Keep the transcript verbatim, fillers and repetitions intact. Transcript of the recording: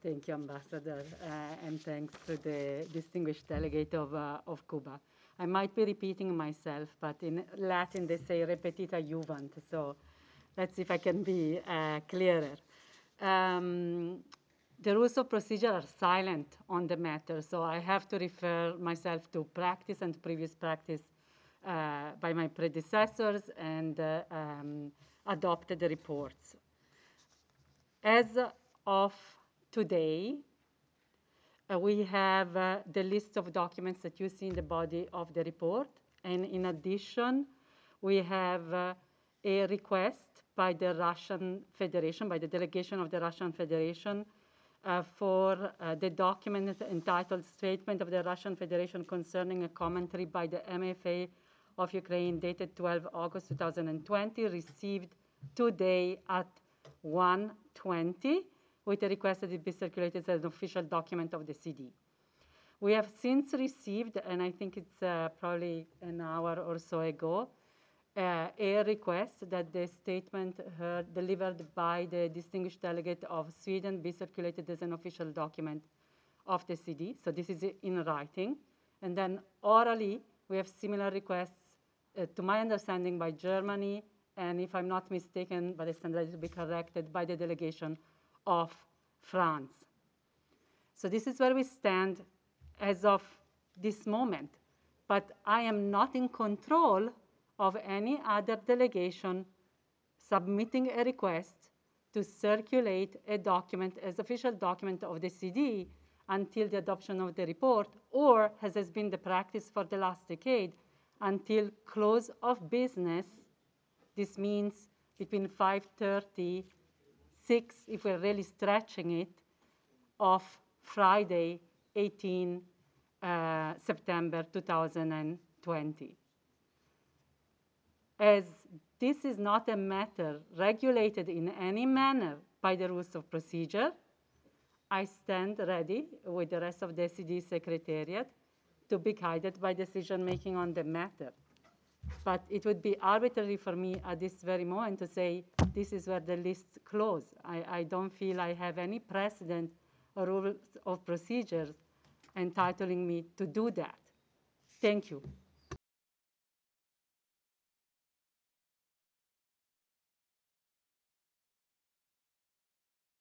Thank you, Ambassador, uh, and thanks to the distinguished delegate of, uh, of Cuba. I might be repeating myself, but in Latin they say repetita juvent, so let's see if I can be uh, clearer. Um, the rules of procedure are silent on the matter, so I have to refer myself to practice and previous practice uh, by my predecessors and uh, um, adopted the reports. As of today, uh, we have uh, the list of documents that you see in the body of the report. And in addition, we have uh, a request by the Russian Federation, by the delegation of the Russian Federation, uh, for uh, the document entitled Statement of the Russian Federation Concerning a Commentary by the M F A of Ukraine dated twelve August two thousand twenty, received today at one twenty, with a request that it be circulated as an official document of the C D. We have since received, and I think it's uh, probably an hour or so ago, uh, a request that the statement heard, delivered by the distinguished delegate of Sweden be circulated as an official document of the C D. So this is in writing. And then orally, we have similar requests, uh, to my understanding, by Germany, and if I'm not mistaken, but the standard to be corrected, by the delegation of France. So this is where we stand as of this moment. But I am not in control of any other delegation submitting a request to circulate a document as official document of the C D until the adoption of the report, or as has been the practice for the last decade, until close of business. This means between five thirty, six, if we're really stretching it, of Friday, eighteenth uh, September two thousand twenty. As this is not a matter regulated in any manner by the rules of procedure, I stand ready with the rest of the C D Secretariat to be guided by decision making on the matter. But it would be arbitrary for me at this very moment to say this is where the list closes. I, I don't feel I have any precedent or rules of procedures entitling me to do that. Thank you.